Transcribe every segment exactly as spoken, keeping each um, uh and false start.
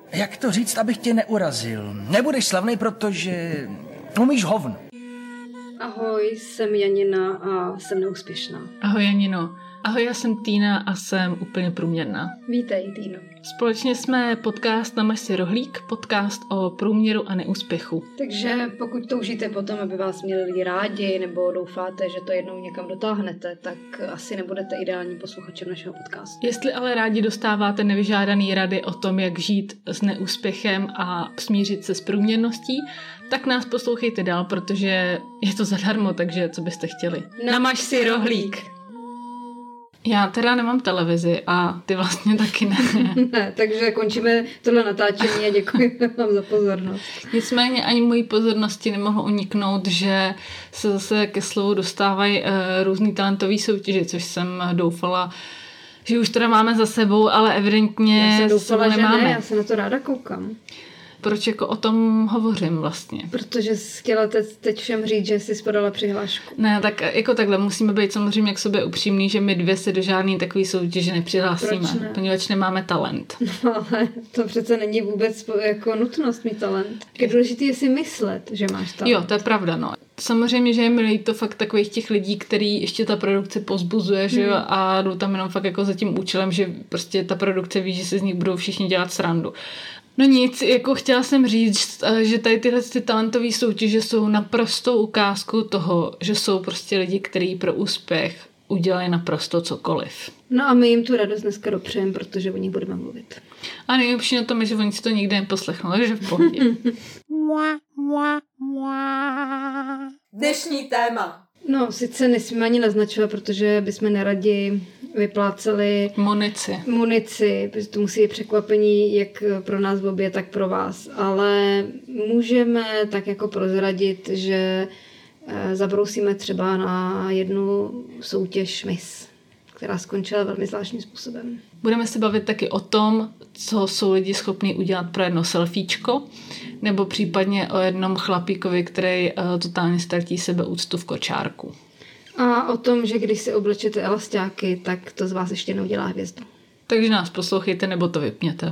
jak to říct, abych tě neurazil. Nebudeš slavnej, protože umíš hovno. Ahoj, jsem Janina a jsem neúspěšná. Ahoj Janino. Ahoj, já jsem Týna a jsem úplně průměrná. Vítej, Týno. Společně jsme podcast Namaž si rohlík, podcast o průměru a neúspěchu. Takže pokud toužíte potom, aby vás měli lidi rádi, nebo doufáte, že to jednou někam dotáhnete, tak asi nebudete ideálním posluchačem našeho podcastu. Jestli ale rádi dostáváte nevyžádaný rady o tom, jak žít s neúspěchem a smířit se s průměrností, tak nás poslouchejte dál, protože je to zadarmo, takže co byste chtěli. Namaž si rohlík. Já teda nemám televizi a ty vlastně taky ne. Ne, takže končíme tohle natáčení a děkuji vám za pozornost. Nicméně ani mojí pozornosti nemohlo uniknout, že se zase ke slovu dostávají uh, různý talentový soutěže, což jsem doufala, že už teda máme za sebou, ale evidentně já jsem doufala, že nemáme. Ne, já se na to ráda koukám. Proč jako o tom hovořím vlastně? Protože jsi chtěla teď, teď všem říct, že jsi podala přihlášku. Ne, tak jako takhle musíme být samozřejmě k sobě upřímný, že my dvě se do žádný takový soutěže nepřihlásíme, ne? Poněvadž nemáme talent. No ale to přece není vůbec jako nutnost mít talent. Je důležité je si myslet, že máš talent. Jo, to je pravda, no. Samozřejmě, že je milý to fakt takových těch lidí, který ještě ta produkce pozbuzuje, hmm. že jo, a jdou tam jenom fakt jako za tím účelem, že prostě ta produkce ví, že se z nich budou všichni dělat srandu. No nic, jako chtěla jsem říct, že tady tyhle ty talentové soutěže jsou naprostou ukázkou toho, že jsou prostě lidi, kteří pro úspěch udělají naprosto cokoliv. No a my jim tu radost dneska dopřejeme, protože o nich budeme mluvit. A nejlepší na tom je, že oni si to nikdy neposlechnou, že v pohodě. Dnešní téma. No, sice nesmíme ani naznačovat, protože bychom neradi vypláceli munici. Munici, protože to musí být překvapení jak pro nás obě, tak pro vás. Ale můžeme tak jako prozradit, že zabrousíme třeba na jednu soutěž Miss, která skončila velmi zvláštním způsobem. Budeme se bavit taky o tom, co jsou lidi schopní udělat pro jedno selfiečko, nebo případně o jednom chlapíkovi, který uh, totálně ztratí sebeúctu v kočárku. A o tom, že když si oblečete elastáky, tak to z vás ještě neudělá hvězdu. Takže nás poslouchejte, nebo to vypněte.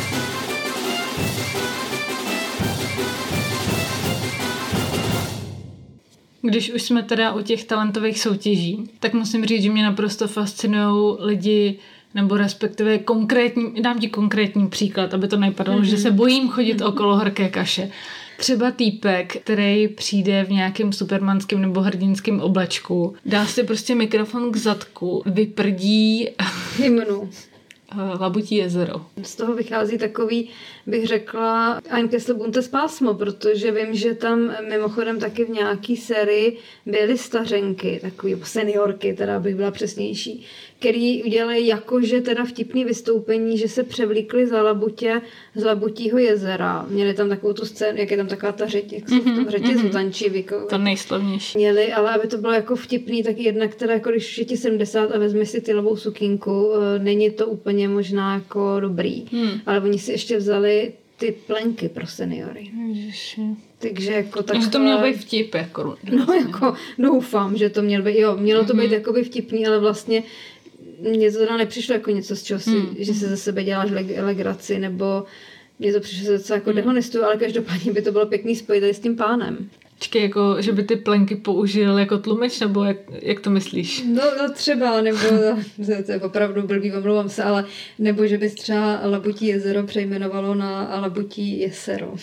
Když už jsme teda u těch talentových soutěží, tak musím říct, že mě naprosto fascinují lidi, nebo respektive konkrétní, dám ti konkrétní příklad, aby to nepadalo, mm-hmm. že se bojím chodit mm-hmm. okolo horké kaše. Třeba týpek, který přijde v nějakém supermanském nebo hrdinském oblečku, dá si prostě mikrofon k zadku, vyprdí hymnu. Labutí jezero. Z toho vychází takový, bych řekla, Ein Kessel buntes pásmo, protože vím, že tam mimochodem taky v nějaký sérii byly stařenky, takový seniorky, teda bych byla přesnější, který udělali jakože teda vtipný vystoupení, že se převlíkli za labutě z Labutího jezera. Měli tam takovou tu scénu, jak je tam taková ta řeť, jak se v tom řetězu tančí. Vyko, to nejslavnější. Měli, ale aby to bylo jako vtipný, tak jednak teda jako když je ti sedmdesát a vezmi si tylovou sukínku, není to úplně možná jako dobrý. Hmm. Ale oni si ještě vzali ty plenky pro seniory. Ježiši. Takže jako takové... Takže to mělo být vtip, jako... Vlastně. No jako doufám, že to mělo být, jo, mělo to být mm-hmm. jakoby vtipný, ale vlastně mně to teda nepřišlo jako něco, z čeho si, mm. že se ze sebe děláš legraci, nebo mně to přišlo docela jako mm. dehonestuju, ale každopádně by to bylo pěkný spojit tady s tím pánem. Čekaj, jako, že by ty plenky použil jako tlumič, nebo jak, jak to myslíš? No, no třeba, nebo to je opravdu blbý, omlouvám se, ale nebo že bys třeba Labutí jezero přejmenovalo na Labutí jesero.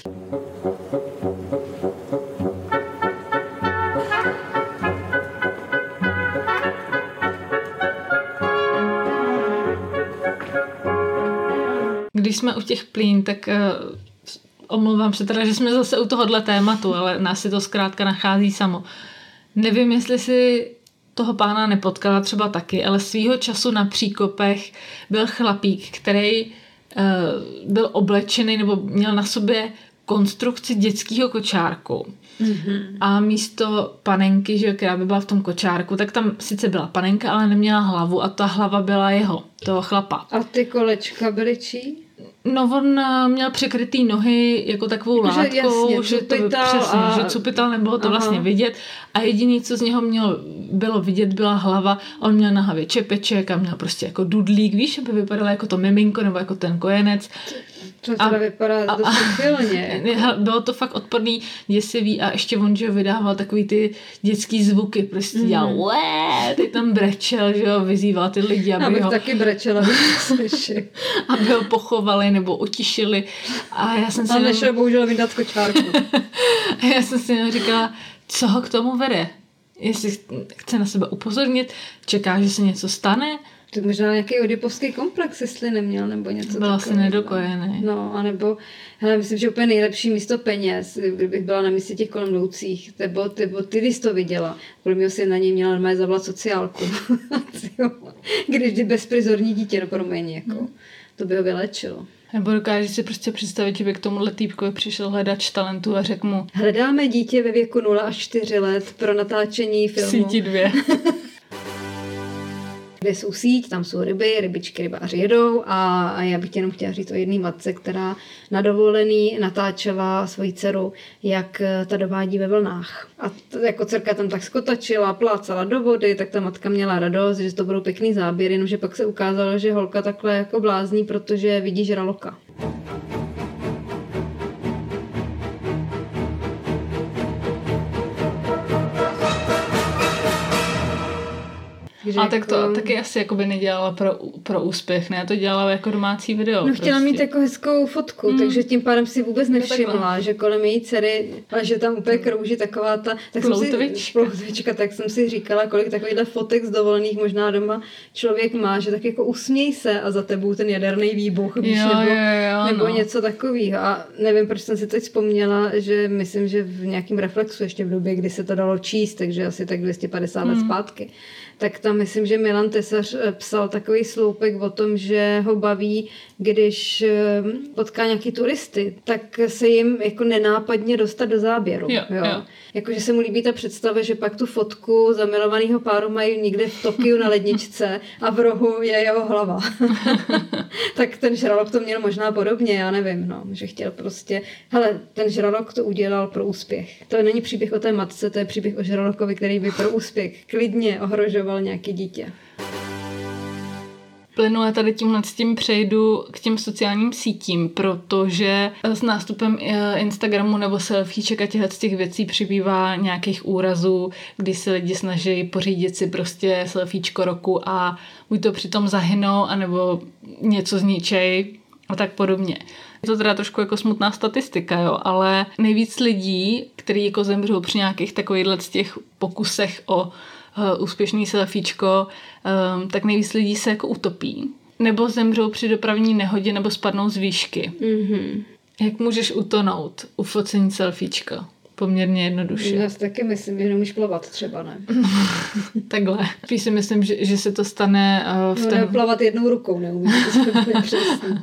Když jsme u těch plín, tak uh, omlouvám se teda, že jsme zase u tohohle tématu, ale nás si to zkrátka nachází samo. Nevím, jestli si toho pána nepotkala třeba taky, ale svýho času na Příkopech byl chlapík, který uh, byl oblečený nebo měl na sobě konstrukci dětského kočárku. Mm-hmm. A místo panenky, že, která by byla v tom kočárku, tak tam sice byla panenka, ale neměla hlavu a ta hlava byla jeho, toho chlapa. A ty kolečka byly čí? No on měl překrytý nohy jako takovou jako, látkou, že, jasně, že to přesně, a... že cupital, nebylo to Aha. vlastně vidět a jediné, co z něho mělo, bylo vidět, byla hlava. On měl na hlavě čepeček a měl prostě jako dudlík, víš, aby vypadalo jako to miminko nebo jako ten kojenec. To teda vypadá dost silně. Jako. Bylo to fakt odporný, děsivý a ještě on, že vydával takový ty dětský zvuky, prostě mm. dělal ué, ty tam brečel, že jo, vyzýval ty lidi, aby Abych ho... taky brečela, slyšeli. aby ho pochovali nebo utišili. A já jsem si... A nešel jenom... bohužel vydat kočárku. A já jsem si jenom říkala, co ho k tomu vede? Jestli chce na sebe upozornit, čeká, že se něco stane. To možná nějaký oedipovský komplex, jestli neměl, nebo něco takového. Byl asi nedokojený. No, anebo, hele, myslím, že úplně nejlepší místo peněz, kdybych byla na místě těch kolem jdoucích, nebo ty, ty, ty jsi to viděla. Podle mě si na něj měla normálně zavolat sociálku. Když jde bezprizorní dítě, no promiň, jako, hmm. to by ho vylečilo. Nebo dokážeš si prostě představit, že by k tomuhle týpkovi přišel hledač talentu a řekl mu: hledáme dítě ve věku nula až čtyři let pro natáčení filmu. Síti dvě. Kde jsou síť, tam jsou ryby, rybičky, rybáři jedou a, a já bych jenom chtěla říct o jedné matce, která na dovolený natáčela svoji dceru, jak ta dovádí ve vlnách. A t- jako dcerka tam tak skotačila, plácala do vody, tak ta matka měla radost, že to budou pěkný záběry, jenomže pak se ukázalo, že holka takhle jako blázní, protože vidí žraloka. A tak to jako... taky asi jakoby nedělala pro, pro úspěch, ne? To dělala jako domácí video. No chtěla prostě mít jako hezkou fotku, mm. takže tím pádem si vůbec nevšimla, no, že kolem její dcery, a že tam úplně krouží taková ta... Tak ploutvička. Ploutvička, tak jsem si říkala, kolik takovýchhle fotek z dovolených možná doma člověk má, že tak jako usměj se a za tebou ten jaderný výbuch, víš, jo, nebo, jo, jo, nebo no. něco takového. A nevím, proč jsem si teď vzpomněla, že myslím, že v nějakém reflexu ještě v době, kdy se to dalo číst, takže asi tak dvě stě padesát mm. let zpátky, tak tam myslím, že Milan Tesař psal takový sloupek o tom, že ho baví, když potká nějaký turisty, tak se jim jako nenápadně dostat do záběru. Jo, jo. jo. Jakože se mu líbí ta představa, že pak tu fotku zamilovaného páru mají někde v Tokiu na ledničce a v rohu je jeho hlava. Tak ten žralok to měl možná podobně, já nevím, no, že chtěl prostě, hele, ten žralok to udělal pro úspěch. To není příběh o té matce, to je příběh o žralokovi, který by pro úspěch klidně ohrožoval nějaké dítě. Plynule tady tímhle s tím přejdu k těm sociálním sítím, protože s nástupem Instagramu nebo selfieček a těchto těch věcí přibývá nějakých úrazů, kdy se lidi snaží pořídit si prostě selfiečko roku a buď to přitom zahynou, anebo něco zničej a tak podobně. Je to teda trošku jako smutná statistika, jo, ale nejvíc lidí, kteří jako zemřou při nějakých takovýchhle těch pokusech o Uh, úspěšný selfiečko, um, tak nejvíc lidí se jako utopí. Nebo zemřou při dopravní nehodě, nebo spadnou z výšky. Mm-hmm. Jak můžeš utonout u focení selfiečka? Poměrně jednoduše. Já si taky myslím, že nemůžeš plavat třeba, ne? Takhle. Spíš si myslím, že, že se to stane uh, v no, ten... plavat jednou rukou neumíš, přesně.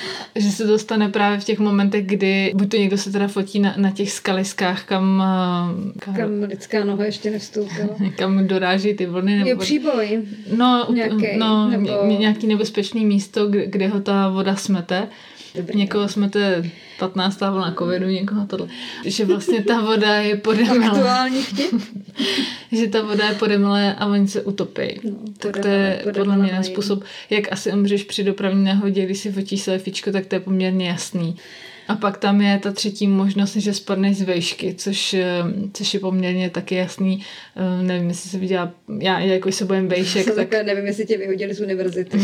Že se to stane právě v těch momentech, kdy buď to někdo se teda fotí na, na těch skaliskách, kam, kam... Kam lidská noha ještě nevstoupila. Kam doráží ty vlny. Nebo... Je příboj. No, nějaký, no nebo... ně, nějaký nebezpečný místo, kde, kde ho ta voda smete. Dobrý. Někoho smete patnáctá vlna covidu, někoho tohle. Že vlastně ta voda je podemele. Aktuální vtip. Že ta voda je podemele a oni se utopí. No, tak podemele, to je podemele, podle mě ten způsob, jak asi umřeš při dopravní nehodě, když si fotíš selfiečko, tak to je poměrně jasný. A pak tam je ta třetí možnost, že spadneš z výšky, což, což je poměrně taky jasný. Nevím, jestli se viděla, já jako se bojím výšek. Tak... tak... Nevím, jestli tě vyhodili z univerzity.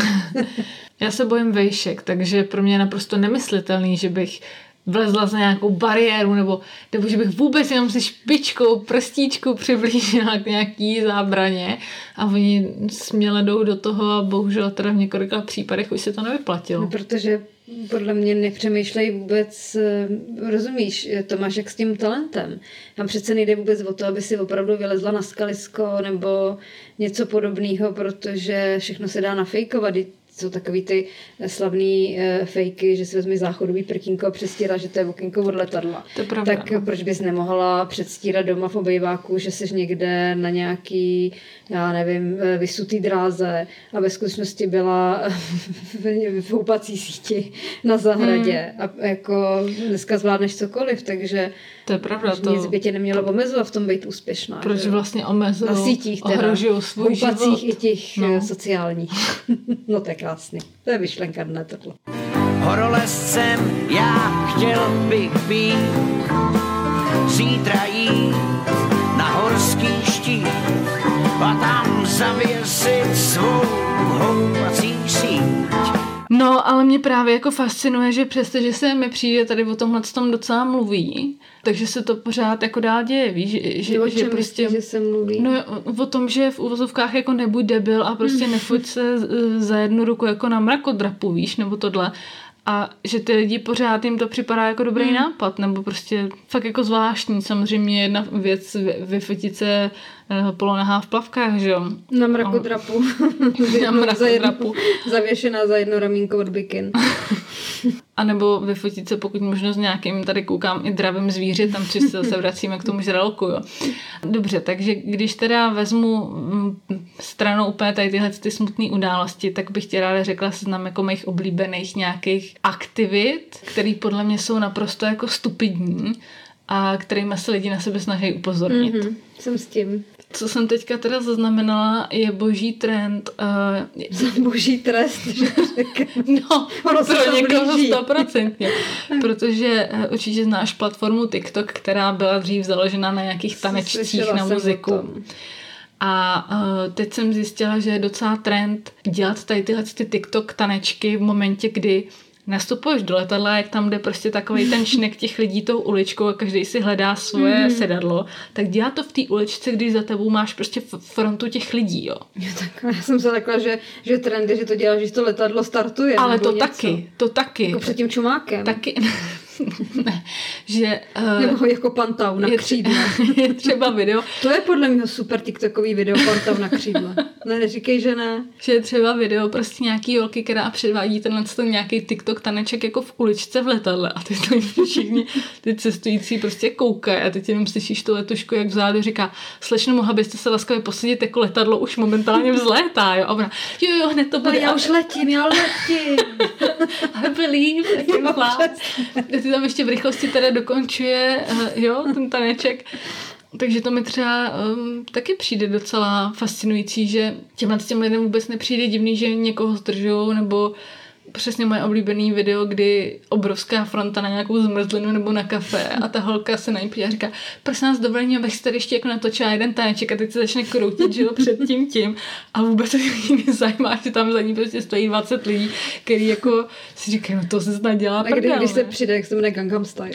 Já se bojím výšek, takže pro mě je naprosto nemyslitelný, že bych vlezla za nějakou bariéru, nebo, nebo že bych vůbec jenom se špičkou, prstíčkou přiblížila k nějaký zábraně a oni směle jdou do toho a bohužel teda v několika případech už se to nevyplatilo. No, protože podle mě nepřemýšlej vůbec, rozumíš, to máš jak s tím talentem. Tam přece nejde vůbec o to, aby si opravdu vylezla na skalisko nebo něco podobného, protože všechno se dá nafejkovat. Jsou takový ty slavný uh, fejky, že si vezmi záchodový prkínko a předstírá, že to je okýnko od letadla. To je pravda, tak no. Proč bys nemohla předstírat doma v obejváku, že jsi někde na nějaký, já nevím, vysutý dráze a ve skutečnosti byla v houpací síti na zahradě. Hmm. A jako dneska zvládneš cokoliv, takže to je pravda, to... nic by tě nemělo omezovat v tom být úspěšná. Proč že? Vlastně omezují, na sítích teda, ohrožují svůj houpacích život. I těch no. sociálních. No to je krásný. To je myšlenka dne tohle. horolezcem já chtěl bych být, zítra jít na horský štít a tam zavěsit svou houpací síť. No, ale mě právě jako fascinuje, že přestože se mi přijde tady o tomhle tom docela mluví, takže se to pořád jako dál děje, víš, že, že, o že čem prostě... myslí, že se mluví? No o tom, že v uvozovkách jako nebuď debil a prostě nefoť se za jednu ruku jako na mrakodrapu, víš, nebo tohle. A že ty lidi pořád jim to připadá jako dobrý hmm. nápad, nebo prostě fakt jako zvláštní. Samozřejmě jedna věc vyfotit se polonahá v plavkách, že jo? Na mrakodrapu. Na mrakodrapu. Zavěšená za jedno ramínko od bikin. A nebo vyfotit se pokud možno s nějakým, tady koukám, i dravým zvířetem, či se zase vracíme k tomu žraloku, jo. Dobře, takže když teda vezmu stranou úplně tady tyhle ty smutné události, tak bych ti ráda řekla seznam jako mých oblíbených nějakých aktivit, které podle mě jsou naprosto jako stupidní a kterými se lidi na sebe snaží upozornit. Mm-hmm, jsem s tím. Co jsem teďka teda zaznamenala, je boží trend. Uh, boží trest, že řeknu. No, pro někoho stoprocentně. Protože uh, určitě znáš platformu TikTok, která byla dřív založena na nějakých tanečcích na muziku. A uh, teď jsem zjistila, že je docela trend dělat tady tyhle ty TikTok tanečky v momentě, kdy nastupuješ do letadla, jak tam jde prostě takovej ten šnek těch lidí tou uličkou a každý si hledá svoje mm. sedadlo, tak dělá to v té uličce, když za tebou máš prostě frontu těch lidí, jo. Jo, tak já jsem se řekla, že, že trend je, že to děláš, když to letadlo startuje. Ale to něco. taky, to taky. Jako před tím čumákem. Taky. Ne, že... Uh, Nebo jako Pantau na křídle. Je třeba video. To je podle mě super tiktokový video Pantau na křídle. Ne, neříkej, že ne. Že je třeba video prostě nějaký holky, která předvádí tenhle ten nějaký TikTok taneček jako v uličce v letadle a ty to všichni ty cestující prostě koukají a teď jenom slyšíš tu letušku, jak vzadu říká, slečno, mohla byste se laskavě posadit, jako letadlo už momentálně vzlétá, jo. A ona, jo, jo, hned to bude. No, já už letím, já letím. I believe. Ty tam ještě v rychlosti teda dokončuje, jo, ten taneček. Takže to mi třeba um, taky přijde docela fascinující, že těmhle těm lidem vůbec nepřijde divný, že někoho zdržujou, nebo přesně moje oblíbený video, kdy obrovská fronta na nějakou zmrzlinu nebo na kafe a ta holka se na ní přijde a říká, prosím nás dovolení, abych si tady ještě jako natočila jeden taneček a teď se začne kroutit, že jo, před tím tím a vůbec se jí nezajímá, že tam za ní prostě stojí dvacet lidí, který jako si říkají, no to se snad dělá prdel. A kdy, když se přijde, jak se jmenuje Gangnam Style.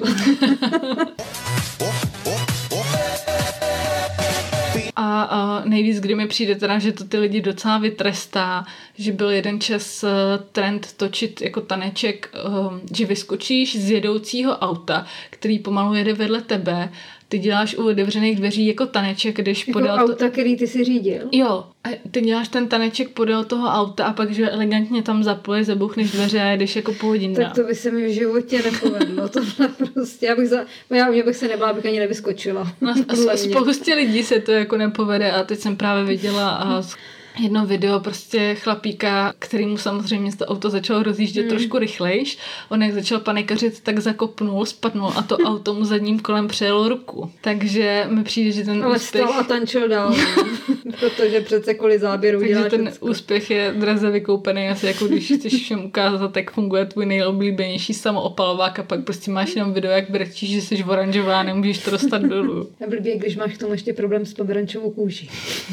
A, a nejvíc, kdy mi přijde teda, že to ty lidi docela vytrestá, že byl jeden čas trend točit jako taneček, že vyskočíš z jedoucího auta, který pomalu jede vedle tebe, ty děláš u otevřených dveří jako taneček, když jako podél... auta, to... který ty si řídil? Jo, a ty děláš ten taneček podél toho auta a pak, že elegantně tam zapoješ, zabuchneš dveře a jedeš jako po hodin. Tak to by se mi v životě nepovedlo. Tohle prostě, já bych, za... já, mě bych se nebála, abych ani nevyskočila. No, a spoustě lidí se to jako nepovede a teď jsem právě viděla a jedno video prostě chlapíka, kterýmu samozřejmě to auto začalo rozjíždět hmm. trošku rychlejš. On jak začal panikařit, tak zakopnul, spadnul a to auto mu zadním kolem přejelo ruku. Takže mi přijde, že ten ale úspěch... Ale a tančil dál, protože přece kvůli záběru děláš. Takže ten všecko. Úspěch je draze vykoupený, asi jako když chceš všem ukázat, jak funguje tvůj nejoblíbenější samoopalovák a pak prostě máš jenom video, jak brečíš, že jsi oranžová a nemůžeš to dostat dolů. A blbě, když máš k tomu ještě problém s pomerančovou kůží.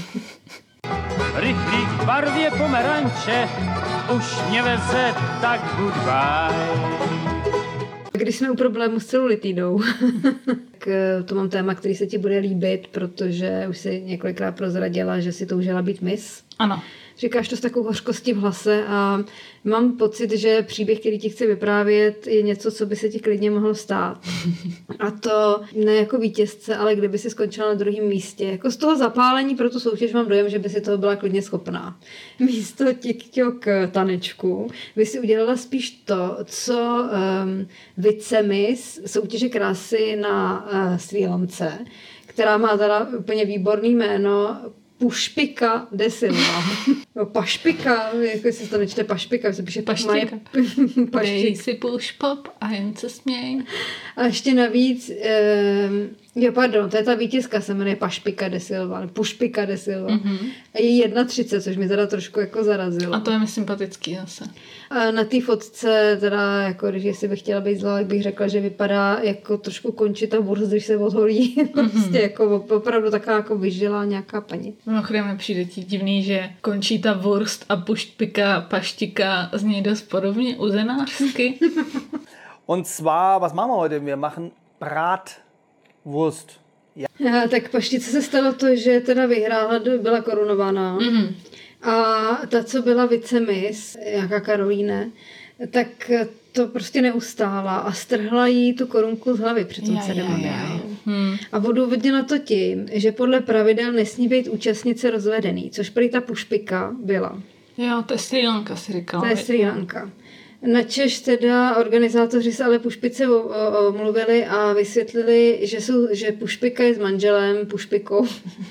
Rychlík v barvě pomeranče už mě veze, tak goodbye. Když jsme u problému s celulitídou, tak to mám téma, který se ti bude líbit, protože už si několikrát prozradila, že si toužila být miss. Ano. Říkáš to s takovou hořkostí v hlase a mám pocit, že příběh, který ti chci vyprávět, je něco, co by se ti klidně mohlo stát. A to ne jako vítězce, ale kdyby si skončila na druhém místě. Jako z toho zapálení pro tu soutěž mám dojem, že by si toho byla klidně schopná. Místo TikTok tanečku by si udělala spíš to, co um, Vicemis, soutěže krásy na uh, Srí Lance, která má teda úplně výborný jméno, Pušpika de Silva. No, pašpika, jako se to nečte pašpika, se píše paštika. Paštik. Dej si push pop a jen se směj. A ještě navíc, eh, jo pardon, to je ta vítězka, se jmenuje Pašpika de Silva, Pušpika de Silva. Mm-hmm. A je jedna třicet, což mi teda trošku jako zarazilo. A to je mi sympatický zase. A na té fotce, teda, jako když jestli bych chtěla být zlá, tak bych řekla, že vypadá jako trošku Conchita Wurst, když se odholí. Mm-hmm. Prostě jako opravdu taková jako vyždělá nějaká paní. Mimochodem nepřijde ti divný, že Conchita Wurst a Pušpika Paštika zní dost podobně uzenářsky. Und zwar, was machen wir heute? Wir machen Bratwurst. Ja. A, tak Paštice se stalo to, že teda vyhrála, byla korunovaná. Mm-hmm. A ta, co byla vicemis, jaká Karolíne, tak to prostě neustála a strhla jí tu korunku z hlavy při tom ceremoniálu. Hmm. A odůvodnila to tím, že podle pravidel nesmí být účastnice rozvedený, což prý ta Pušpika byla. Jo, to je Srí Lanka, si říkala. To je Srí Lanka. Načež teda organizátoři se ale Pušpice omluvili a vysvětlili, že, jsou, že Pušpika je s manželem, Pušpikou,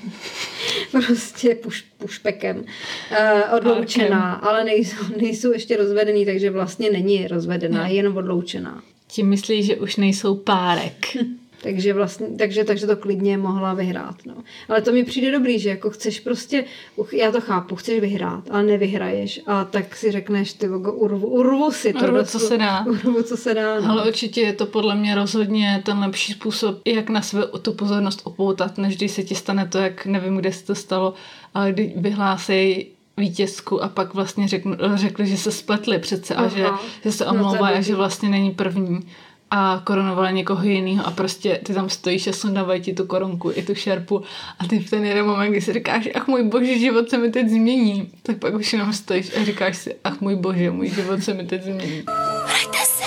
prostě puš, Pušpekem, uh, odloučená, ale nejsou, nejsou ještě rozvedený, takže vlastně není rozvedená, je jenom odloučená. Tím myslí, že už nejsou párek. Takže vlastně, takže, takže to klidně mohla vyhrát. No. Ale to mi přijde dobrý, že jako chceš prostě, já to chápu, chceš vyhrát, ale nevyhraješ. A tak si řekneš, ty vogo, urvu, urvu si to. Urvu, co se dá. Urvu, co se dá. No. Ale určitě je to podle mě rozhodně ten lepší způsob, jak na sebe tu pozornost upoutat, než když se ti stane to, jak nevím, kde se to stalo, ale když vyhlásí vítězku a pak vlastně řeknu, řekli, že se spletli přece a že, že se omlouvají no, a že vlastně není první. A korunovala někoho jiného a prostě ty tam stojíš a sundávají ti tu korunku i tu šerpu a ty v ten jeden moment, kdy si říkáš, ach můj bože, život se mi teď změní, tak pak už jenom stojíš a říkáš si, ach můj bože, můj život se mi teď změní. Vraťte se!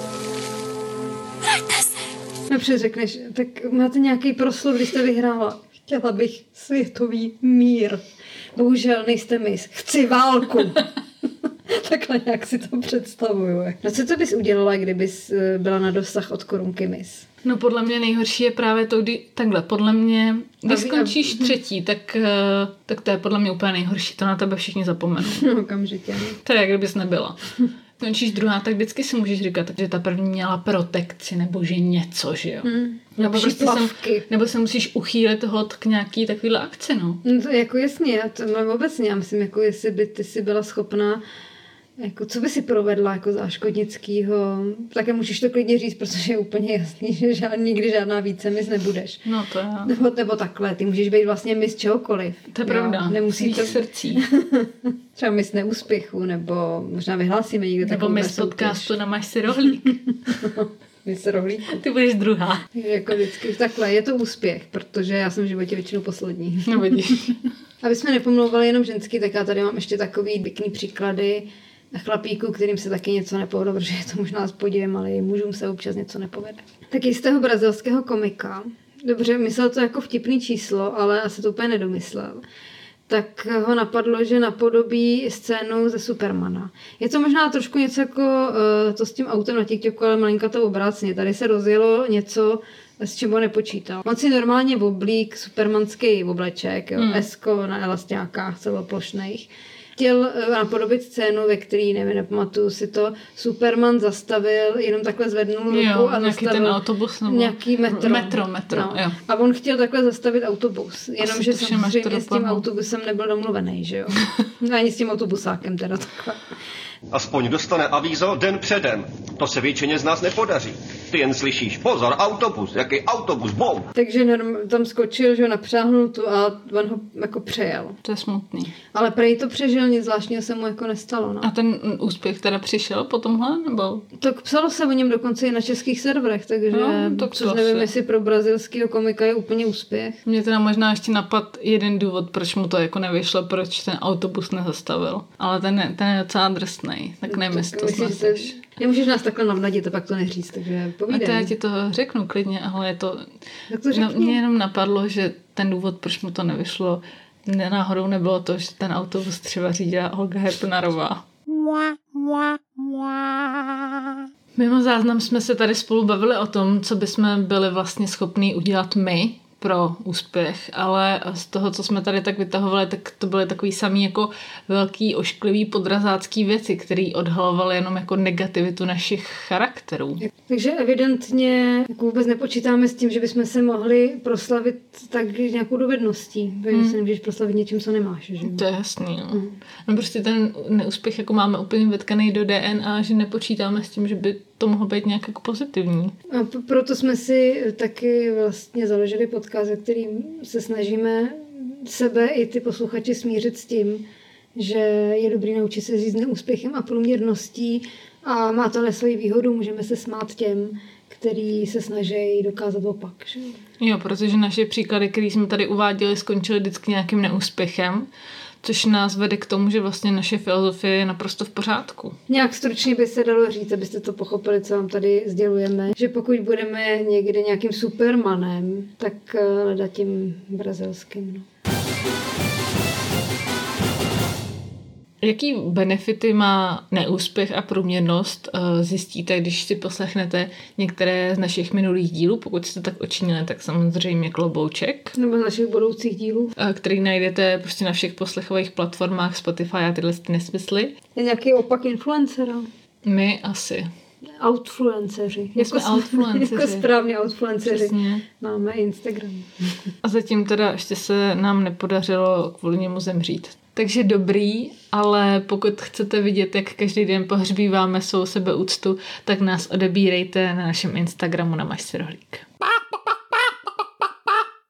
Vraťte se! Dobře řekneš, tak máte nějaký proslov, když jste vyhrála. Chtěla bych světový mír. Bohužel nejste mis. Chci válku! Takhle nějak si to představuju. No co to bys udělala, kdybys byla na dosah od korunky mis? No podle mě nejhorší je právě to, kdy takhle, podle mě, když a skončíš a... třetí, tak, tak to je podle mě úplně nejhorší, to na tebe všichni zapomenou. No okamžitě. To je, jak kdybys nebyla. Skončíš druhá, tak vždycky si můžeš říkat, že ta první měla protekci, nebo že něco, že jo. Hmm. Nebo, prostě sem, nebo se musíš uchýlit hod k nějaký takovýhle akci, no. No to jako jasně, já to mám obecně, já myslím, jako jestli by ty si byla schopná jako, co by si provedla jako záškodnickýho? Také můžeš to klidně říct, protože je úplně jasný, že žádný, nikdy žádná více mis nebudeš. No to je. Nebo, nebo takhle, ty můžeš být vlastně mis čehokoliv. To je pravda. Nemusí to srdcí. Třeba mis neúspěchu, nebo možná vyhlásíme někde takovou soutěž. Nebo mis podcastu na Máš si rohlík. Mis rohlíku. Ty budeš druhá. Jako vždycky takhle, je to úspěch, protože já jsem v životě většinou poslední. No vidíš. Aby jsme nepomlouvali jenom ženský, tak já tady mám ještě takový pěkný příklady chlapíků, kterým se taky něco nepovedlo, protože je to možná s podívem, ale i mužům se občas něco nepovede. Tak jistého brazilského komika, dobře, myslel to jako vtipný číslo, ale asi to úplně nedomyslel, tak ho napadlo, že napodobí scénu ze Supermana. Je to možná trošku něco jako uh, to s tím autem na TikToku, ale malinka to obrácně. Tady se rozjelo něco, s čím ho nepočítal. On si normálně oblík supermanský obleček, jo, hmm. esko na elastiákách celoplošných. Chtěl napodobit scénu, ve který, nevím, nepamatuju si to, Superman zastavil, jenom takhle zvednul ruku jo, a nějaký zastavil ten autobus nebo nějaký metro. Metro, metro, no. jo. A on chtěl takhle zastavit autobus, jenomže samozřejmě s tím autobusem nebyl domluvený, že jo. Ani s tím autobusákem teda takhle. Aspoň dostane avízo den předem. To se většině z nás nepodaří. Ty jen slyšíš, pozor, autobus, jaký autobus, bou. Takže norm, tam skočil, že ho napřáhnul tu a on ho jako přejel. To je smutný. Ale prej to přežil, nic zvláštního se mu jako nestalo. No. A ten úspěch teda přišel po tomhle, nebo? Tak psalo se o něm dokonce i na českých serverech, takže no, tak což nevím, jestli pro brazilského komika je úplně úspěch. Mě teda možná ještě napad jeden důvod, proč mu to jako nevyšlo, proč ten autobus nezastavil. Ale ten je, ten je docela drsnej, tak nevím, jestli to snadeš. Nemůžeš nás takhle navnadit a pak to neříct, takže povídej. A to já ti to řeknu klidně, ale je to... Tak to řekni. No, mě jenom napadlo, že ten důvod, proč mu to nevyšlo, náhodou nebylo to, že ten autobus třeba řídila Olga Hepnarová. Mimo záznam jsme se tady spolu bavili o tom, co bychom byli vlastně schopní udělat my pro úspěch, ale z toho, co jsme tady tak vytahovali, tak to byly takový samý jako velký, ošklivý, podrazácký věci, které odhalovaly jenom jako negativitu našich charakterů. Takže evidentně jako vůbec nepočítáme s tím, že bychom se mohli proslavit tak nějakou dovedností. Takže hmm. se nemůžeš proslavit něčím, co nemáš. Že? To je jasný. No. Hmm. no prostě ten neúspěch jako máme úplně vetkaný do D N A, že nepočítáme s tím, že by to mohlo být nějak jako pozitivní. A p- proto jsme si taky vlastně založili podcast, ve kterým se snažíme sebe i ty posluchači smířit s tím, že je dobrý naučit se říct neúspěchem a průměrností a má to ale svoji výhodu, můžeme se smát těm, který se snaží dokázat opak. Že? Jo, protože naše příklady, které jsme tady uváděli, skončily vždycky nějakým neúspěchem, což nás vede k tomu, že vlastně naše filozofie je naprosto v pořádku. Nějak stručně by se dalo říct, abyste to pochopili, co vám tady sdělujeme, že pokud budeme někdy nějakým supermanem, tak leda tím brazilským. No. Jaký benefity má neúspěch a průměrnost, zjistíte, když si poslechnete některé z našich minulých dílů, pokud jste tak učinili, tak samozřejmě klobouček. Nebo z našich budoucích dílů. Který najdete prostě na všech poslechových platformách Spotify a tyhle nesmysly. Je nějaký opak influencera? My asi. Outfluenceři. My jsme outfluenceři. Jako správně outfluenceři. Přesně. Máme Instagram. A zatím teda ještě se nám nepodařilo kvůli němu zemřít. Takže dobrý, ale pokud chcete vidět, jak každý den pohřbíváme svou sebeúctu, tak nás odebírejte na našem Instagramu na Máš si rohlík.